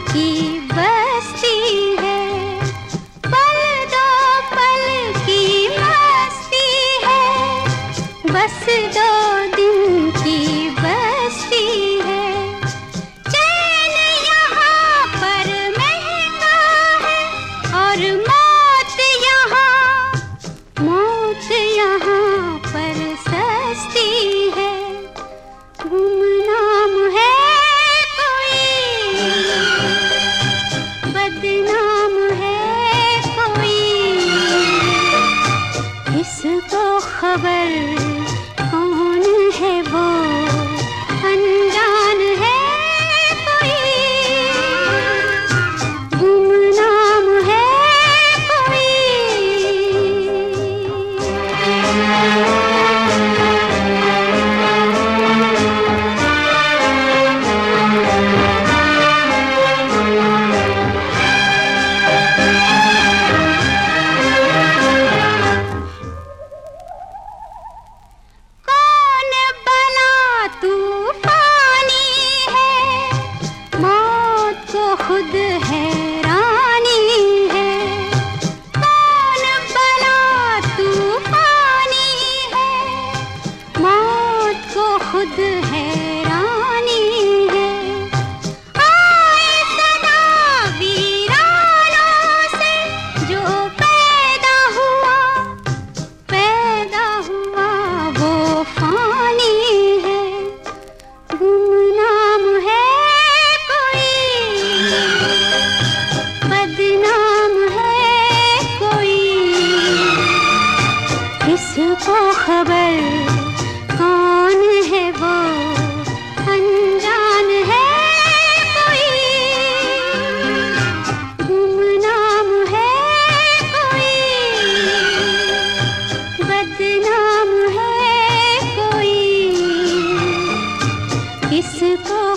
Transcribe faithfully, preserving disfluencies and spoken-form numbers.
की बस्ती है, पल दो पल की मस्ती है, बस दो दिन की बस्ती है। चैन यहाँ पर महंगा है और मौत यहाँ, मौत यहाँ पर सस्ती है। गुमनाम है कोई, बदनाम है कोई, इसको खबर कौन है वो, अनजान है कोई, गुमनाम है कोई। खुद हैरानी है, कौन बला तूफानी है, मौत को खुद हैरानी है। आए सदा वीरानों से जो पैदा हुआ, पैदा हुआ वो फानी है। गुमनाम है इसको खबर कौन है वो, अनजान है कोई, गुमनाम है कोई, बदनाम है कोई, इसको